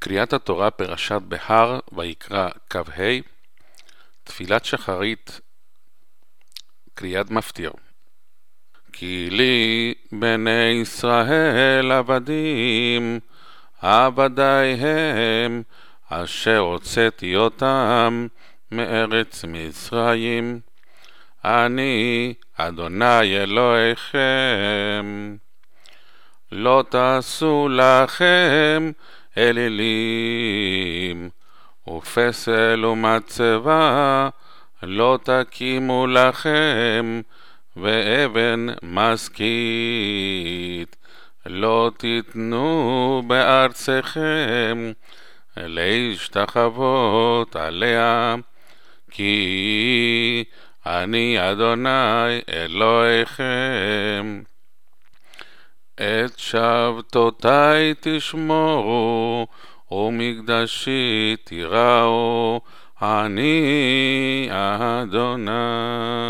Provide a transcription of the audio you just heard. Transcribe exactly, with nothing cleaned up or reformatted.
קריאת התורה פרשת בהר ויקרא כ"ה, תפילת שחרית, קריאת מפטיר. כי לי בני ישראל עבדים, עבדי הם, אשר הוצאתי אותם מארץ מצרים. אני אדוני אלוהיכם. לא תעשו לכם אלילים, ופסל ומצבה לא תקימו לכם, ואבן משכית לא תיתנו בארצכם להשתחוות עליה, כי אני אדוני אלוהיכם. את שבתותי תשמורו, ומקדשי תיראו, אני אדוני.